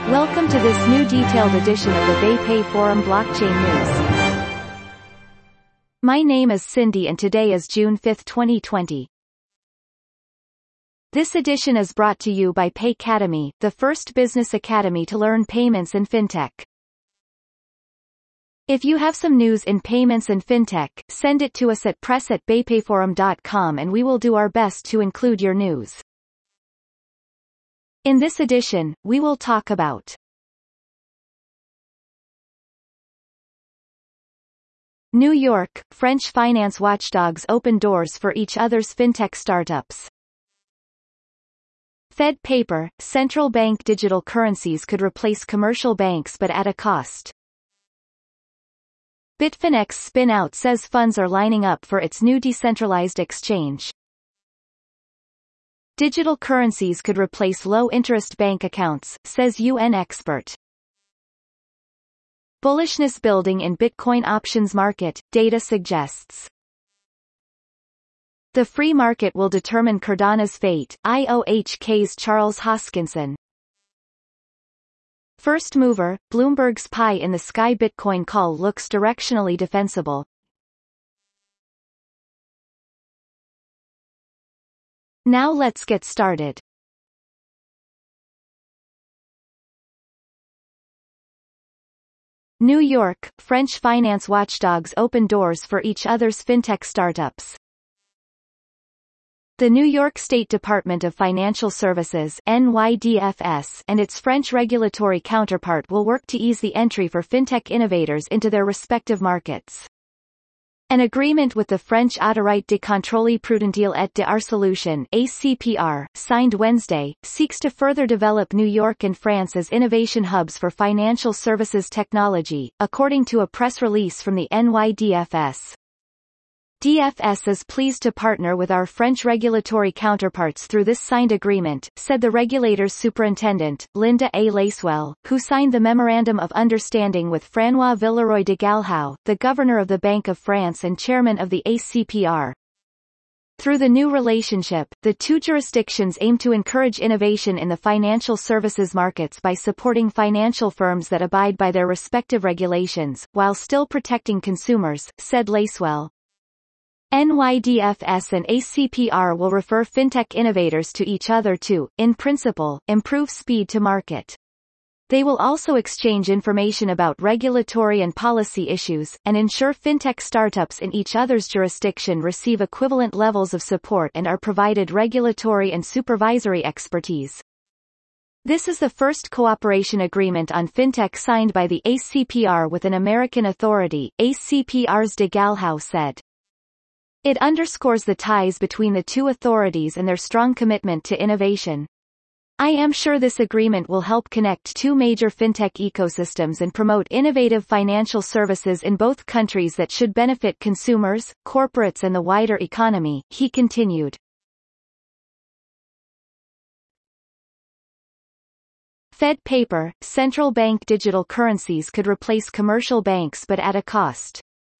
Welcome to this new detailed edition of the BayPay Forum Blockchain News. My name is Cindy and today is June 5, 2020. This edition is brought to you by Paycademy, the first business academy to learn payments and fintech. If you have some news in payments and fintech, send it to us at press@baypayforum.com and we will do our best to include your news. In this edition, we will talk about New York, French finance watchdogs open doors for each other's fintech startups. Fed paper, central bank digital currencies could replace commercial banks but at a cost. Bitfinex spin-out says funds are lining up for its new decentralized exchange. Digital currencies could replace low-interest bank accounts, says UN expert. Bullishness building in Bitcoin options market, data suggests. The free market will determine Cardano's fate, IOHK's Charles Hoskinson. First mover, Bloomberg's pie in the sky Bitcoin call looks directionally defensible. Now let's get started. New York, French finance watchdogs open doors for each other's fintech startups. The New York State Department of Financial Services (NYDFS) and its French regulatory counterpart will work to ease the entry for fintech innovators into their respective markets. An agreement with the French Autorité de Contrôle Prudentiel et de Resolution (ACPR), signed Wednesday, seeks to further develop New York and France as innovation hubs for financial services technology, according to a press release from the NYDFS. DFS is pleased to partner with our French regulatory counterparts through this signed agreement, said the regulator's superintendent, Linda A. Lacewell, who signed the Memorandum of Understanding with François Villeroy de Galhau, the governor of the Bank of France and chairman of the ACPR. Through the new relationship, the two jurisdictions aim to encourage innovation in the financial services markets by supporting financial firms that abide by their respective regulations, while still protecting consumers, said Lacewell. NYDFS and ACPR will refer fintech innovators to each other to, in principle, improve speed to market. They will also exchange information about regulatory and policy issues, and ensure fintech startups in each other's jurisdiction receive equivalent levels of support and are provided regulatory and supervisory expertise. This is the first cooperation agreement on fintech signed by the ACPR with an American authority, ACPR's de Galhau said. It underscores the ties between the two authorities and their strong commitment to innovation. I am sure this agreement will help connect two major fintech ecosystems and promote innovative financial services in both countries that should benefit consumers, corporates and the wider economy, he continued. Fed paper, central bank digital currencies could replace commercial banks but at a cost.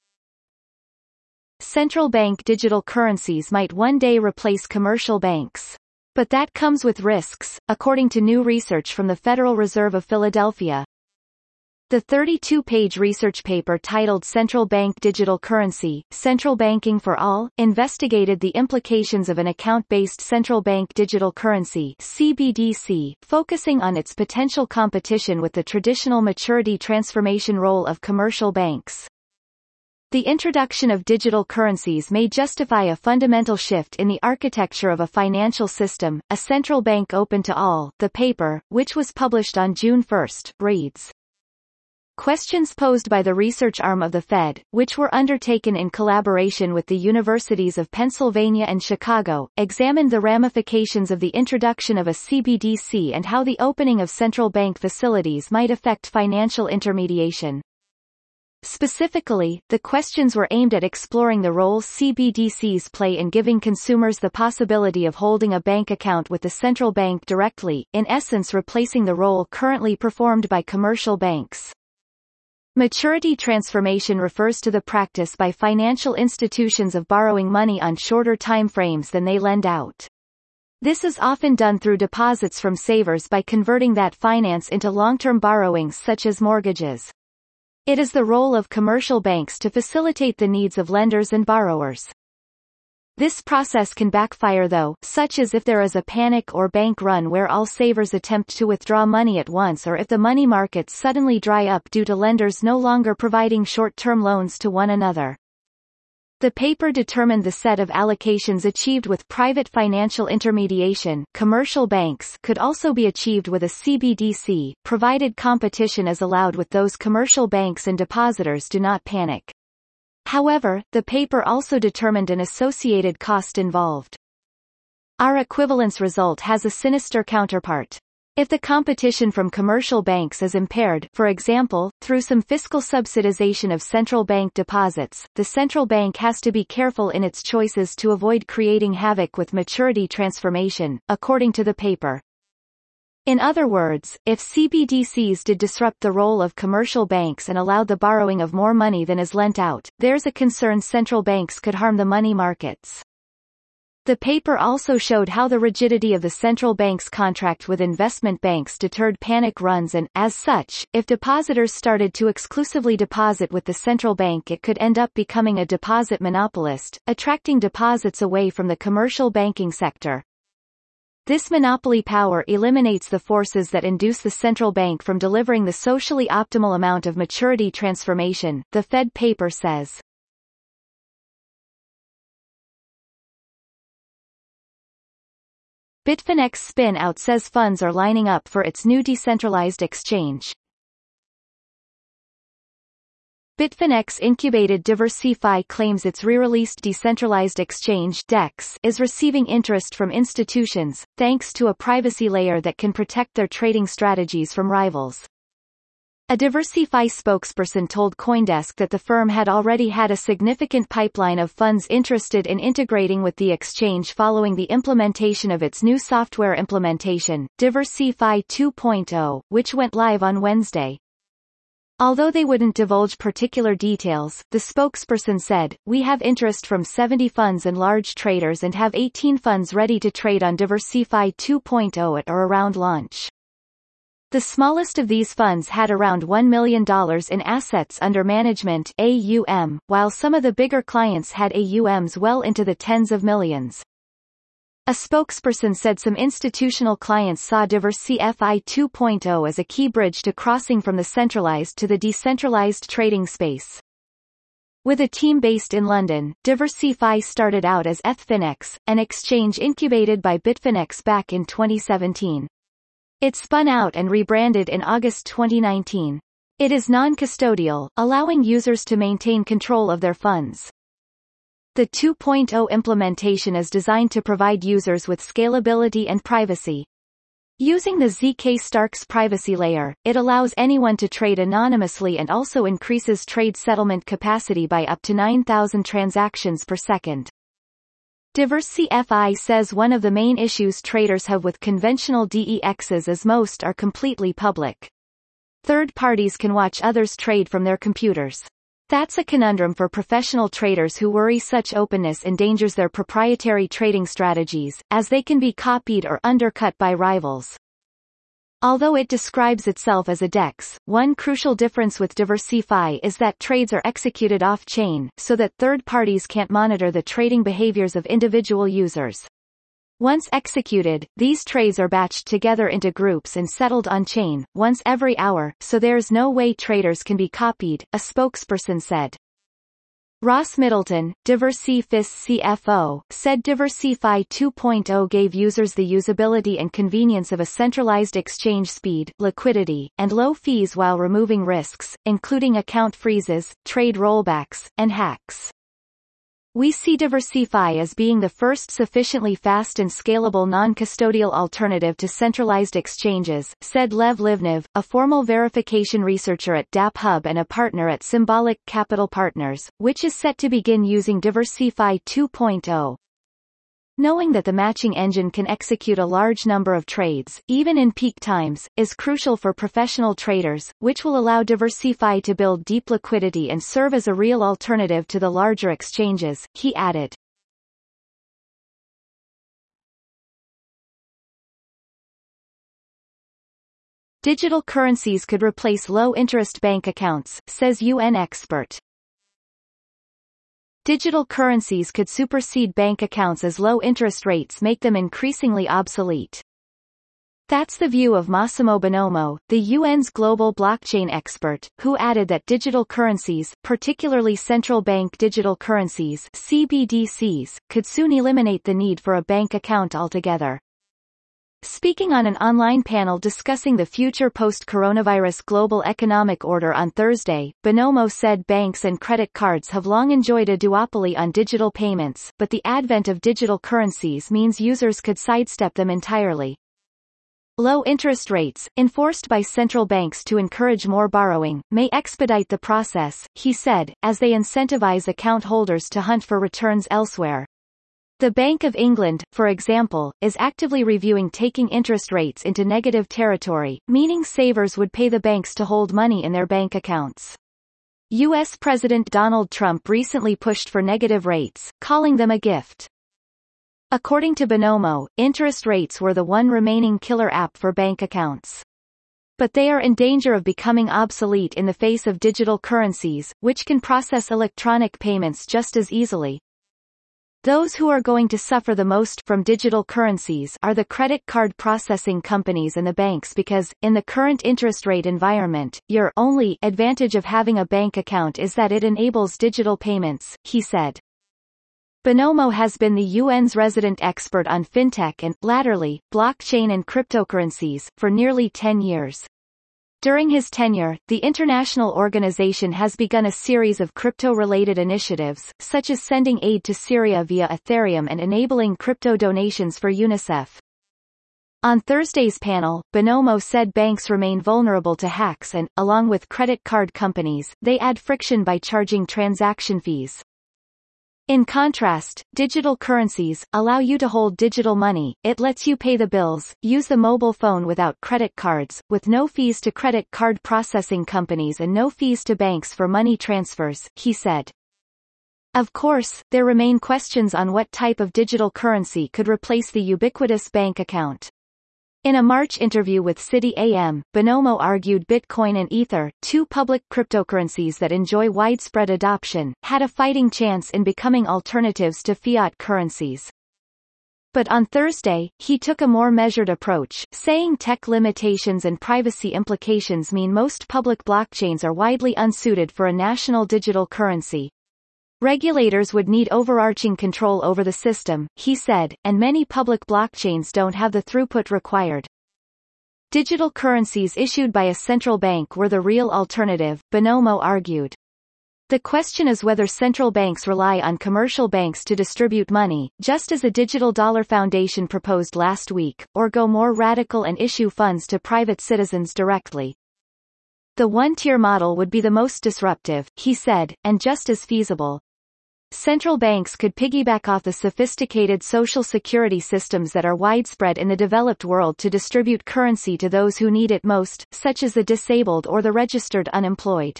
Central bank digital currencies might one day replace commercial banks. But that comes with risks, according to new research from the Federal Reserve of Philadelphia. The 32-page research paper titled Central Bank Digital Currency, Central Banking for All, investigated the implications of an account-based central bank digital currency (CBDC), focusing on its potential competition with the traditional maturity transformation role of commercial banks. The introduction of digital currencies may justify a fundamental shift in the architecture of a financial system, a central bank open to all. The paper, which was published on June 1, reads. Questions posed by the research arm of the Fed, which were undertaken in collaboration with the universities of Pennsylvania and Chicago, examined the ramifications of the introduction of a CBDC and how the opening of central bank facilities might affect financial intermediation. Specifically, the questions were aimed at exploring the role CBDCs play in giving consumers the possibility of holding a bank account with the central bank directly, in essence replacing the role currently performed by commercial banks. Maturity transformation refers to the practice by financial institutions of borrowing money on shorter time frames than they lend out. This is often done through deposits from savers by converting that finance into long-term borrowings such as mortgages. It is the role of commercial banks to facilitate the needs of lenders and borrowers. This process can backfire though, such as if there is a panic or bank run where all savers attempt to withdraw money at once, or if the money markets suddenly dry up due to lenders no longer providing short-term loans to one another. The paper determined the set of allocations achieved with private financial intermediation, commercial banks, could also be achieved with a CBDC, provided competition is allowed with those commercial banks and depositors do not panic. However, the paper also determined an associated cost involved. Our equivalence result has a sinister counterpart. If the competition from commercial banks is impaired, for example, through some fiscal subsidization of central bank deposits, the central bank has to be careful in its choices to avoid creating havoc with maturity transformation, according to the paper. In other words, if CBDCs did disrupt the role of commercial banks and allow the borrowing of more money than is lent out, there's a concern central banks could harm the money markets. The paper also showed how the rigidity of the central bank's contract with investment banks deterred panic runs and, as such, if depositors started to exclusively deposit with the central bank, it could end up becoming a deposit monopolist, attracting deposits away from the commercial banking sector. This monopoly power eliminates the forces that induce the central bank from delivering the socially optimal amount of maturity transformation, the Fed paper says. Bitfinex spin-out says funds are lining up for its new decentralized exchange. Bitfinex incubated DiversyFi claims its re-released decentralized exchange DEX is receiving interest from institutions, thanks to a privacy layer that can protect their trading strategies from rivals. A DiversyFi spokesperson told CoinDesk that the firm had already had a significant pipeline of funds interested in integrating with the exchange following the implementation of its new software implementation, DiversyFi 2.0, which went live on Wednesday. Although they wouldn't divulge particular details, the spokesperson said, "We have interest from 70 funds and large traders and have 18 funds ready to trade on DiversyFi 2.0 at or around launch." The smallest of these funds had around $1 million in assets under management (AUM), while some of the bigger clients had AUMs well into the tens of millions. A spokesperson said some institutional clients saw DiversyFi 2.0 as a key bridge to crossing from the centralized to the decentralized trading space. With a team based in London, DiversyFi started out as Ethfinex, an exchange incubated by Bitfinex back in 2017. It spun out and rebranded in August 2019. It is non-custodial, allowing users to maintain control of their funds. The 2.0 implementation is designed to provide users with scalability and privacy. Using the ZK Starks privacy layer, it allows anyone to trade anonymously and also increases trade settlement capacity by up to 9,000 transactions per second. DiversyFi says one of the main issues traders have with conventional DEXs is most are completely public. Third parties can watch others trade from their computers. That's a conundrum for professional traders who worry such openness endangers their proprietary trading strategies, as they can be copied or undercut by rivals. Although it describes itself as a DEX, one crucial difference with DiversyFi is that trades are executed off-chain, so that third parties can't monitor the trading behaviors of individual users. Once executed, these trades are batched together into groups and settled on-chain, once every hour, so there's no way traders can be copied, a spokesperson said. Ross Middleton, DiversyFi's CFO, said DiversyFi 2.0 gave users the usability and convenience of a centralized exchange, speed, liquidity, and low fees while removing risks, including account freezes, trade rollbacks, and hacks. We see DiversyFi as being the first sufficiently fast and scalable non-custodial alternative to centralized exchanges, said Lev Livnev, a formal verification researcher at DappHub and a partner at Symbolic Capital Partners, which is set to begin using DiversyFi 2.0. Knowing that the matching engine can execute a large number of trades, even in peak times, is crucial for professional traders, which will allow DiversyFi to build deep liquidity and serve as a real alternative to the larger exchanges, he added. Digital currencies could replace low-interest bank accounts, says UN expert. Digital currencies could supersede bank accounts as low interest rates make them increasingly obsolete. That's the view of Massimo Bonomo, the UN's global blockchain expert, who added that digital currencies, particularly central bank digital currencies (CBDCs), could soon eliminate the need for a bank account altogether. Speaking on an online panel discussing the future post-coronavirus global economic order on Thursday, Bonomo said banks and credit cards have long enjoyed a duopoly on digital payments, but the advent of digital currencies means users could sidestep them entirely. Low interest rates, enforced by central banks to encourage more borrowing, may expedite the process, he said, as they incentivize account holders to hunt for returns elsewhere. The Bank of England, for example, is actively reviewing taking interest rates into negative territory, meaning savers would pay the banks to hold money in their bank accounts. U.S. President Donald Trump recently pushed for negative rates, calling them a gift. According to Bonomo, interest rates were the one remaining killer app for bank accounts. But they are in danger of becoming obsolete in the face of digital currencies, which can process electronic payments just as easily. Those who are going to suffer the most from digital currencies are the credit card processing companies and the banks because, in the current interest rate environment, your only advantage of having a bank account is that it enables digital payments, he said. Bonomo has been the UN's resident expert on fintech and, latterly, blockchain and cryptocurrencies, for nearly 10 years. During his tenure, the international organization has begun a series of crypto-related initiatives, such as sending aid to Syria via Ethereum and enabling crypto donations for UNICEF. On Thursday's panel, Bonomo said banks remain vulnerable to hacks and, along with credit card companies, they add friction by charging transaction fees. In contrast, digital currencies allow you to hold digital money. It lets you pay the bills, use the mobile phone without credit cards, with no fees to credit card processing companies and no fees to banks for money transfers, he said. Of course, there remain questions on what type of digital currency could replace the ubiquitous bank account. In a March interview with Citi AM, Bonomo argued Bitcoin and Ether, two public cryptocurrencies that enjoy widespread adoption, had a fighting chance in becoming alternatives to fiat currencies. But on Thursday, he took a more measured approach, saying tech limitations and privacy implications mean most public blockchains are widely unsuited for a national digital currency. Regulators would need overarching control over the system, he said, and many public blockchains don't have the throughput required. Digital currencies issued by a central bank were the real alternative, Bonomo argued. The question is whether central banks rely on commercial banks to distribute money, just as a Digital Dollar Foundation proposed last week, or go more radical and issue funds to private citizens directly. The one-tier model would be the most disruptive, he said, and just as feasible. Central banks could piggyback off the sophisticated social security systems that are widespread in the developed world to distribute currency to those who need it most, such as the disabled or the registered unemployed.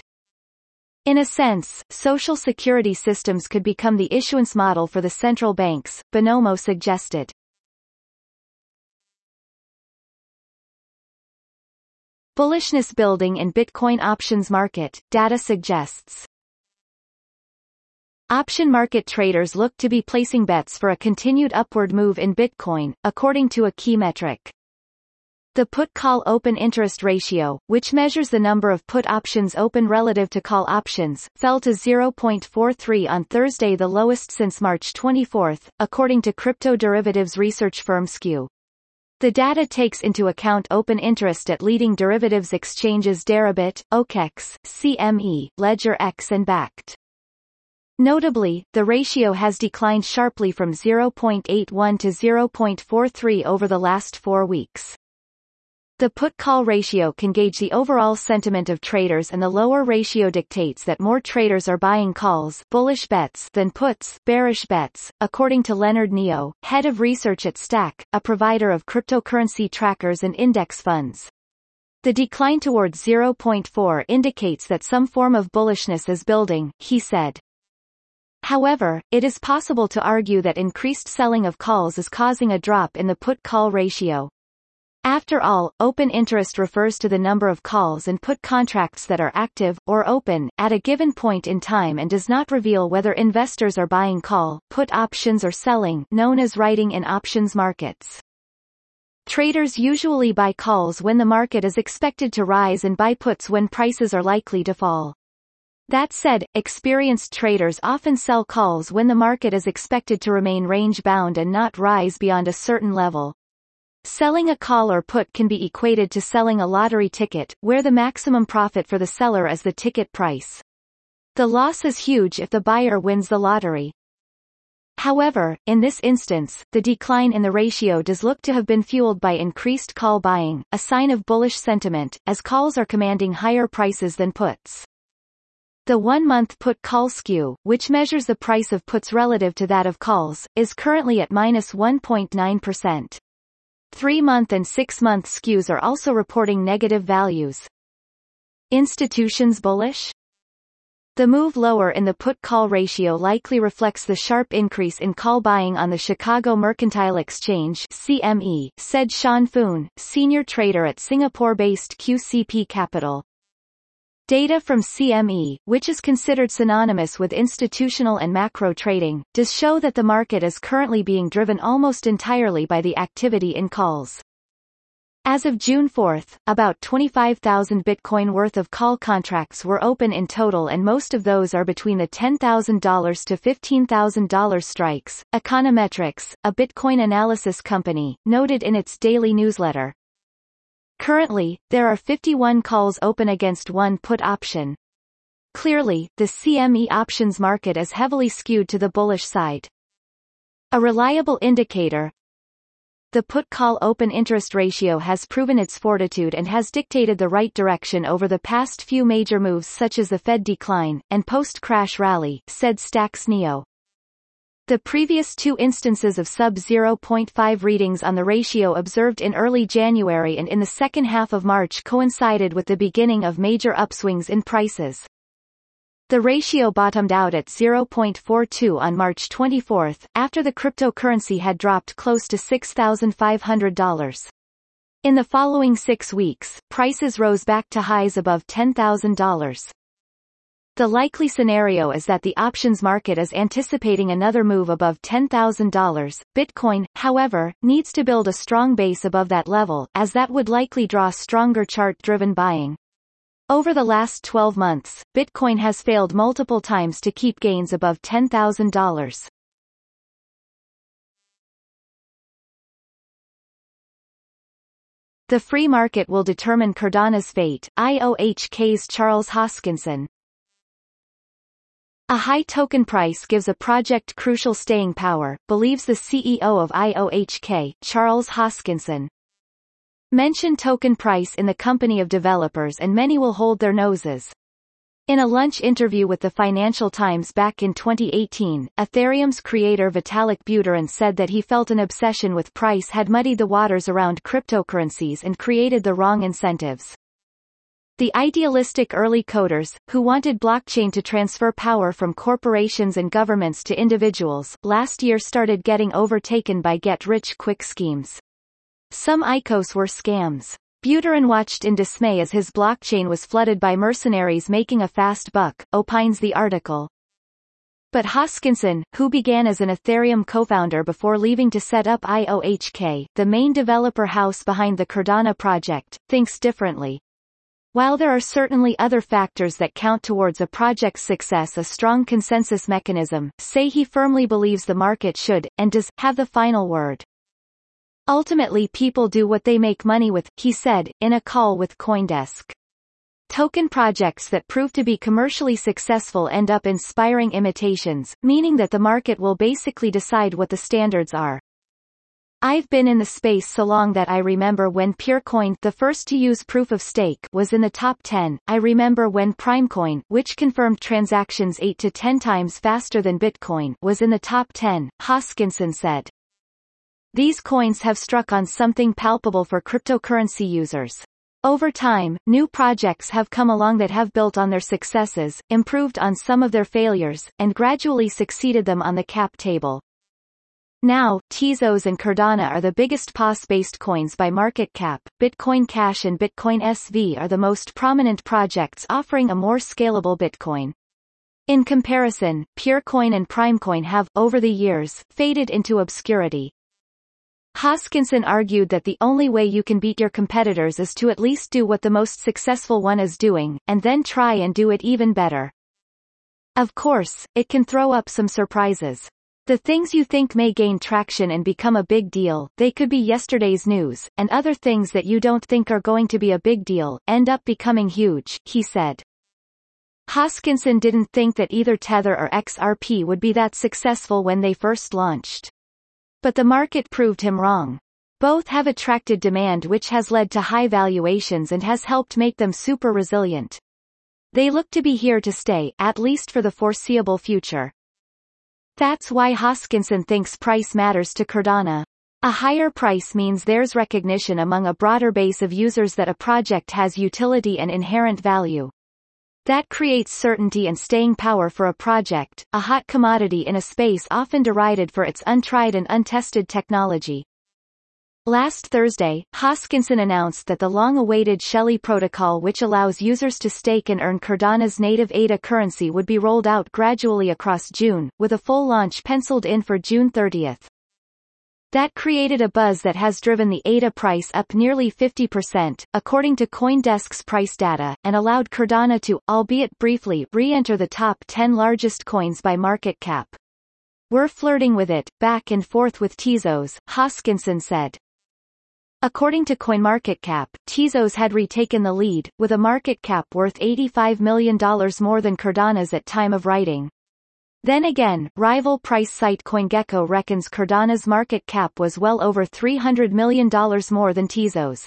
In a sense, social security systems could become the issuance model for the central banks, Bonomo suggested. Bullishness building in Bitcoin options market, data suggests. Option market traders look to be placing bets for a continued upward move in Bitcoin, according to a key metric. The put-call open interest ratio, which measures the number of put options open relative to call options, fell to 0.43 on Thursday, the lowest since March 24, according to crypto derivatives research firm Skew. The data takes into account open interest at leading derivatives exchanges Deribit, OKEx, CME, LedgerX and Bakkt. Notably, the ratio has declined sharply from 0.81 to 0.43 over the last 4 weeks. The put-call ratio can gauge the overall sentiment of traders, and the lower ratio dictates that more traders are buying calls, bullish bets, than puts, bearish bets, according to Leonard Neo, head of research at Stack, a provider of cryptocurrency trackers and index funds. The decline towards 0.4 indicates that some form of bullishness is building, he said. However, it is possible to argue that increased selling of calls is causing a drop in the put-call ratio. After all, open interest refers to the number of calls and put contracts that are active, or open, at a given point in time and does not reveal whether investors are buying call, put options or selling, known as writing in options markets. Traders usually buy calls when the market is expected to rise and buy puts when prices are likely to fall. That said, experienced traders often sell calls when the market is expected to remain range-bound and not rise beyond a certain level. Selling a call or put can be equated to selling a lottery ticket, where the maximum profit for the seller is the ticket price. The loss is huge if the buyer wins the lottery. However, in this instance, the decline in the ratio does look to have been fueled by increased call buying, a sign of bullish sentiment, as calls are commanding higher prices than puts. The 1-month put-call skew, which measures the price of puts relative to that of calls, is currently at -1.9%. 3-month and 6-month skews are also reporting negative values. Institutions bullish? The move lower in the put-call ratio likely reflects the sharp increase in call buying on the Chicago Mercantile Exchange (CME), said Sean Foon, senior trader at Singapore-based QCP Capital. Data from CME, which is considered synonymous with institutional and macro trading, does show that the market is currently being driven almost entirely by the activity in calls. As of June 4, about 25,000 Bitcoin worth of call contracts were open in total, and most of those are between the $10,000 to $15,000 strikes, Econometrics, a Bitcoin analysis company, noted in its daily newsletter. Currently, there are 51 calls open against one put option. Clearly, the CME options market is heavily skewed to the bullish side. A reliable indicator, the put-call open interest ratio has proven its fortitude and has dictated the right direction over the past few major moves such as the Fed decline, and post-crash rally, said Stacks Neo. The previous 2 instances of sub-0.5 readings on the ratio observed in early January and in the second half of March coincided with the beginning of major upswings in prices. The ratio bottomed out at 0.42 on March 24, after the cryptocurrency had dropped close to $6,500. In the following 6 weeks, prices rose back to highs above $10,000. The likely scenario is that the options market is anticipating another move above $10,000. Bitcoin, however, needs to build a strong base above that level, as that would likely draw stronger chart-driven buying. Over the last 12 months, Bitcoin has failed multiple times to keep gains above $10,000. The free market will determine Cardano's fate, IOHK's Charles Hoskinson. A high token price gives a project crucial staying power, believes the CEO of IOHK, Charles Hoskinson. Mention token price in the company of developers and many will hold their noses. In a lunch interview with the Financial Times back in 2018, Ethereum's creator Vitalik Buterin said that he felt an obsession with price had muddied the waters around cryptocurrencies and created the wrong incentives. The idealistic early coders, who wanted blockchain to transfer power from corporations and governments to individuals, last year started getting overtaken by get-rich-quick schemes. Some ICOs were scams. Buterin watched in dismay as his blockchain was flooded by mercenaries making a fast buck, opines the article. But Hoskinson, who began as an Ethereum co-founder before leaving to set up IOHK, the main developer house behind the Cardano project, thinks differently. While there are certainly other factors that count towards a project's success, a strong consensus mechanism, say he firmly believes the market should, and does, have the final word. Ultimately people do what they make money with, he said, in a call with CoinDesk. Token projects that prove to be commercially successful end up inspiring imitations, meaning that the market will basically decide what the standards are. I've been in the space so long that I remember when Purecoin, the first to use proof of stake, was in the top 10. I remember when Primecoin, which confirmed transactions 8 to 10 times faster than Bitcoin, was in the top 10, Hoskinson said. These coins have struck on something palpable for cryptocurrency users. Over time, new projects have come along that have built on their successes, improved on some of their failures, and gradually succeeded them on the cap table. Now, Tezos and Cardano are the biggest POS-based coins by market cap. Bitcoin Cash and Bitcoin SV are the most prominent projects offering a more scalable Bitcoin. In comparison, Purecoin and Primecoin have, over the years, faded into obscurity. Hoskinson argued that the only way you can beat your competitors is to at least do what the most successful one is doing, and then try and do it even better. Of course, it can throw up some surprises. The things you think may gain traction and become a big deal, they could be yesterday's news, and other things that you don't think are going to be a big deal, end up becoming huge, he said. Hoskinson didn't think that either Tether or XRP would be that successful when they first launched. But the market proved him wrong. Both have attracted demand which has led to high valuations and has helped make them super resilient. They look to be here to stay, at least for the foreseeable future. That's why Hoskinson thinks price matters to Cardano. A higher price means there's recognition among a broader base of users that a project has utility and inherent value. That creates certainty and staying power for a project, a hot commodity in a space often derided for its untried and untested technology. Last Thursday, Hoskinson announced that the long-awaited Shelley protocol, which allows users to stake and earn Cardano's native ADA currency, would be rolled out gradually across June, with a full launch penciled in for June 30. That created a buzz that has driven the ADA price up nearly 50%, according to CoinDesk's price data, and allowed Cardano to, albeit briefly, re-enter the top 10 largest coins by market cap. We're flirting with it, back and forth with Tezos, Hoskinson said. According to CoinMarketCap, Tezos had retaken the lead, with a market cap worth $85 million more than Cardano's at time of writing. Then again, rival price site CoinGecko reckons Cardano's market cap was well over $300 million more than Tezos.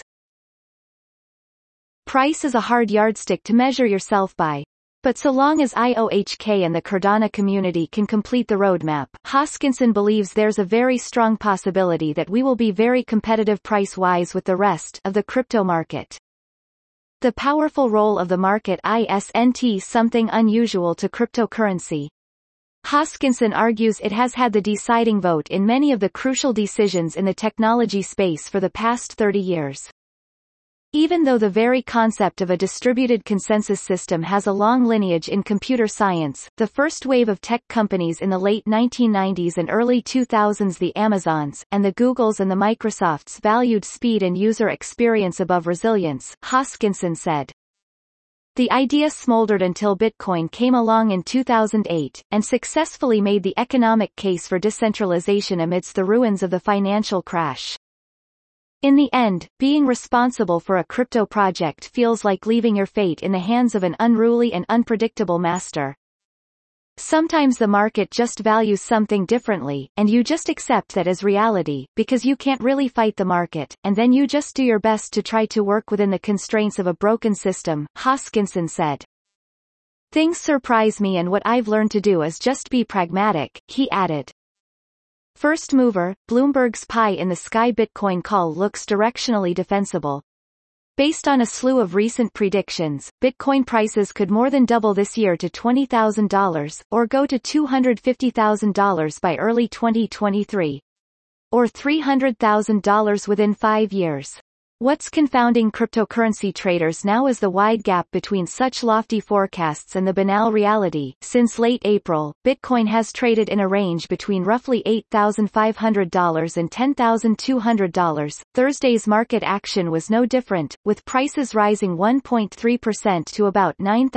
Price is a hard yardstick to measure yourself by. But so long as IOHK and the Cardano community can complete the roadmap, Hoskinson believes there's a very strong possibility that we will be very competitive price-wise with the rest of the crypto market. The powerful role of the market isn't something unusual to cryptocurrency. Hoskinson argues it has had the deciding vote in many of the crucial decisions in the technology space for the past 30 years. Even though the very concept of a distributed consensus system has a long lineage in computer science, the first wave of tech companies in the late 1990s and early 2000s, the Amazons, and the Googles and the Microsofts, valued speed and user experience above resilience, Hoskinson said. The idea smoldered until Bitcoin came along in 2008, and successfully made the economic case for decentralization amidst the ruins of the financial crash. In the end, being responsible for a crypto project feels like leaving your fate in the hands of an unruly and unpredictable master. Sometimes the market just values something differently, and you just accept that as reality, because you can't really fight the market, and then you just do your best to try to work within the constraints of a broken system, Hoskinson said. Things surprise me, and what I've learned to do is just be pragmatic, he added. First mover, Bloomberg's pie in the sky Bitcoin call looks directionally defensible. Based on a slew of recent predictions, Bitcoin prices could more than double this year to $20,000, or go to $250,000 by early 2023. Or $300,000 within 5 years. What's confounding cryptocurrency traders now is the wide gap between such lofty forecasts and the banal reality. Since late April, Bitcoin has traded in a range between roughly $8,500 and $10,200. Thursday's market action was no different, with prices rising 1.3% to about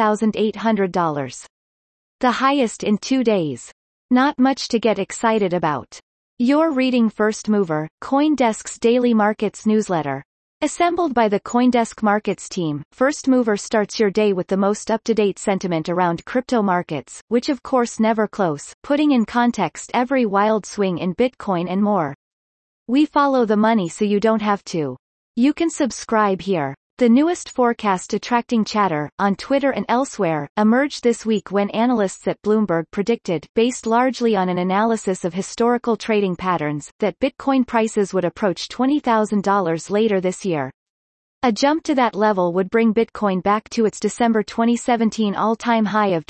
$9,800. The highest in 2 days. Not much to get excited about. You're reading First Mover, CoinDesk's daily markets newsletter. Assembled by the CoinDesk Markets team, First Mover starts your day with the most up-to-date sentiment around crypto markets, which of course never close, putting in context every wild swing in Bitcoin and more. We follow the money so you don't have to. You can subscribe here. The newest forecast attracting chatter, on Twitter and elsewhere, emerged this week when analysts at Bloomberg predicted, based largely on an analysis of historical trading patterns, that Bitcoin prices would approach $20,000 later this year. A jump to that level would bring Bitcoin back to its December 2017 all-time high of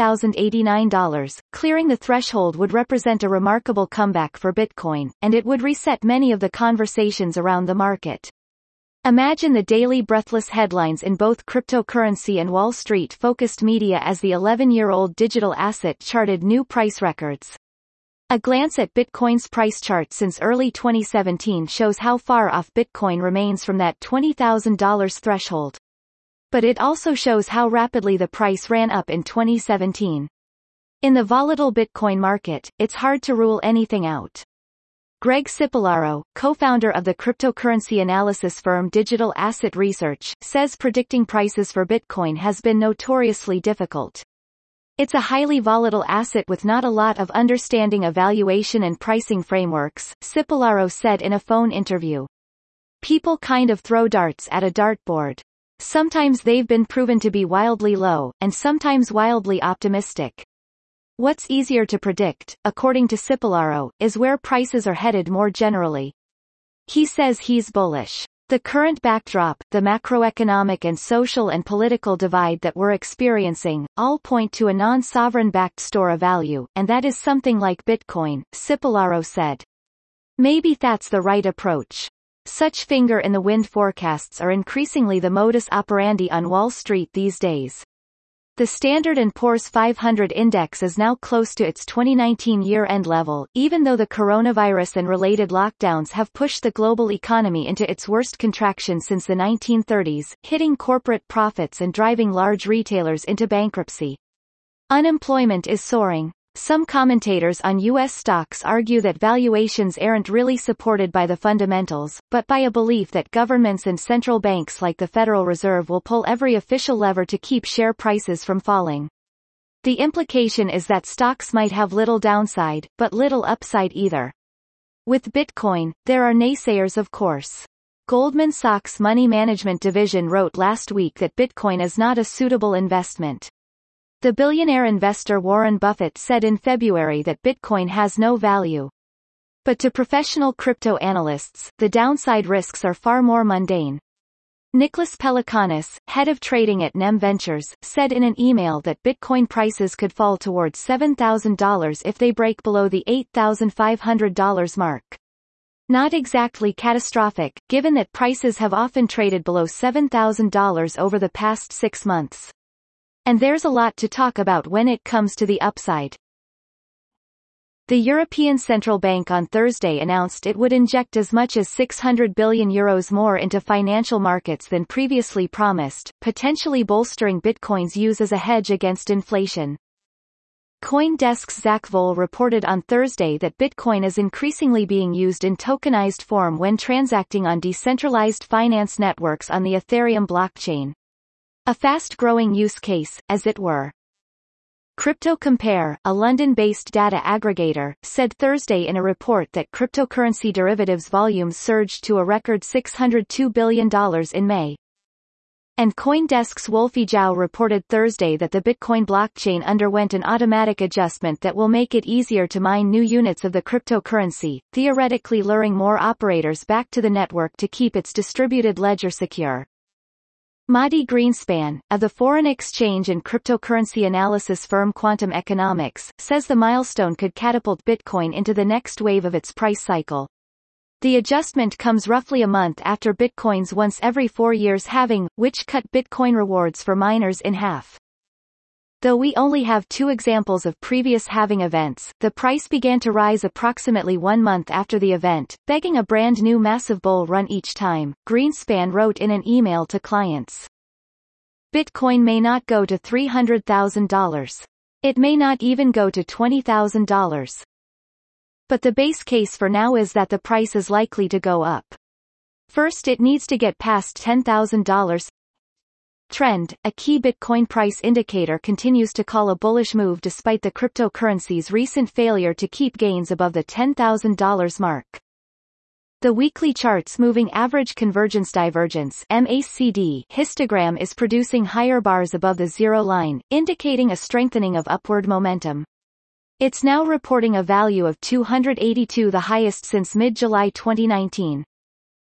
$20,089. Clearing the threshold would represent a remarkable comeback for Bitcoin, and it would reset many of the conversations around the market. Imagine the daily breathless headlines in both cryptocurrency and Wall Street-focused media as the 11-year-old digital asset charted new price records. A glance at Bitcoin's price chart since early 2017 shows how far off Bitcoin remains from that $20,000 threshold. But it also shows how rapidly the price ran up in 2017. In the volatile Bitcoin market, it's hard to rule anything out. Greg Cipolaro, co-founder of the cryptocurrency analysis firm Digital Asset Research, says predicting prices for Bitcoin has been notoriously difficult. It's a highly volatile asset with not a lot of understanding of valuation and pricing frameworks, Cipolaro said in a phone interview. People kind of throw darts at a dartboard. Sometimes they've been proven to be wildly low, and sometimes wildly optimistic. What's easier to predict, according to Cipolaro, is where prices are headed more generally. He says he's bullish. The current backdrop, the macroeconomic and social and political divide that we're experiencing, all point to a non-sovereign-backed store of value, and that is something like Bitcoin, Cipolaro said. Maybe that's the right approach. Such finger-in-the-wind forecasts are increasingly the modus operandi on Wall Street these days. The Standard & Poor's 500 index is now close to its 2019 year-end level, even though the coronavirus and related lockdowns have pushed the global economy into its worst contraction since the 1930s, hitting corporate profits and driving large retailers into bankruptcy. Unemployment is soaring. Some commentators on U.S. stocks argue that valuations aren't really supported by the fundamentals, but by a belief that governments and central banks like the Federal Reserve will pull every official lever to keep share prices from falling. The implication is that stocks might have little downside, but little upside either. With Bitcoin, there are naysayers of course. Goldman Sachs' money management division wrote last week that Bitcoin is not a suitable investment. The billionaire investor Warren Buffett said in February that Bitcoin has no value. But to professional crypto analysts, the downside risks are far more mundane. Nicholas Pelikanis, head of trading at NEM Ventures, said in an email that Bitcoin prices could fall towards $7,000 if they break below the $8,500 mark. Not exactly catastrophic, given that prices have often traded below $7,000 over the past 6 months. And there's a lot to talk about when it comes to the upside. The European Central Bank on Thursday announced it would inject as much as €600 billion more into financial markets than previously promised, potentially bolstering Bitcoin's use as a hedge against inflation. CoinDesk's Zach Vole reported on Thursday that Bitcoin is increasingly being used in tokenized form when transacting on decentralized finance networks on the Ethereum blockchain. A fast-growing use case, as it were. CryptoCompare, a London-based data aggregator, said Thursday in a report that cryptocurrency derivatives volumes surged to a record $602 billion in May. And CoinDesk's Wolfie Zhao reported Thursday that the Bitcoin blockchain underwent an automatic adjustment that will make it easier to mine new units of the cryptocurrency, theoretically luring more operators back to the network to keep its distributed ledger secure. Madi Greenspan, of the foreign exchange and cryptocurrency analysis firm Quantum Economics, says the milestone could catapult Bitcoin into the next wave of its price cycle. The adjustment comes roughly a month after Bitcoin's once every 4 years halving, which cut Bitcoin rewards for miners in half. Though we only have 2 examples of previous halving events, the price began to rise approximately 1 month after the event, begging a brand new massive bull run each time, Greenspan wrote in an email to clients. Bitcoin may not go to $300,000. It may not even go to $20,000. But the base case for now is that the price is likely to go up. First it needs to get past $10,000. Trend, a key Bitcoin price indicator, continues to call a bullish move despite the cryptocurrency's recent failure to keep gains above the $10,000 mark. The weekly chart's moving average convergence divergence (MACD) histogram is producing higher bars above the zero line, indicating a strengthening of upward momentum. It's now reporting a value of 282, the highest since mid-July 2019.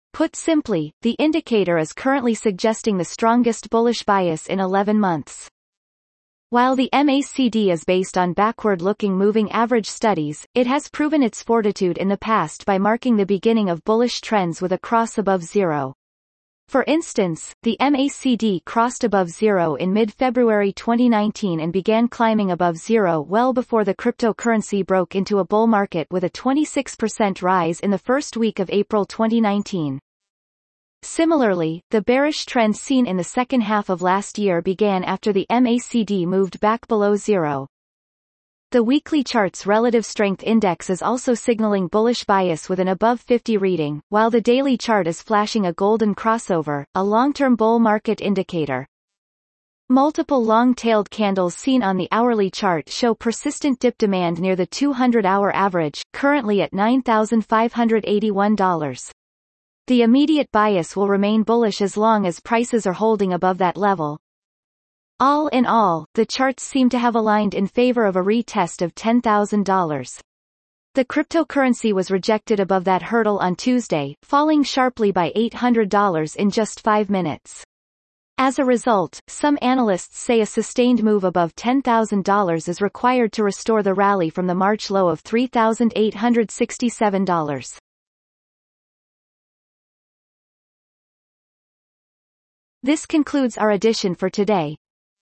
Put simply, the indicator is currently suggesting the strongest bullish bias in 11 months. While the MACD is based on backward-looking moving average studies, it has proven its fortitude in the past by marking the beginning of bullish trends with a cross above zero. For instance, the MACD crossed above zero in mid-February 2019 and began climbing above zero well before the cryptocurrency broke into a bull market with a 26% rise in the first week of April 2019. Similarly, the bearish trend seen in the second half of last year began after the MACD moved back below zero. The weekly chart's relative strength index is also signaling bullish bias with an above 50 reading, while the daily chart is flashing a golden crossover, a long-term bull market indicator. Multiple long-tailed candles seen on the hourly chart show persistent dip demand near the 200-hour average, currently at $9,581. The immediate bias will remain bullish as long as prices are holding above that level. All in all, the charts seem to have aligned in favor of a retest of $10,000. The cryptocurrency was rejected above that hurdle on Tuesday, falling sharply by $800 in just 5 minutes. As a result, some analysts say a sustained move above $10,000 is required to restore the rally from the March low of $3,867. This concludes our edition for today.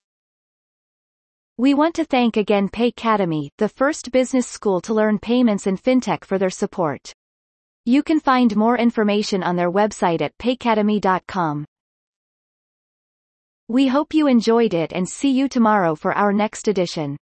We want to thank again Paycademy, the first business school to learn payments and fintech, for their support. You can find more information on their website at paycademy.com. We hope you enjoyed it and see you tomorrow for our next edition.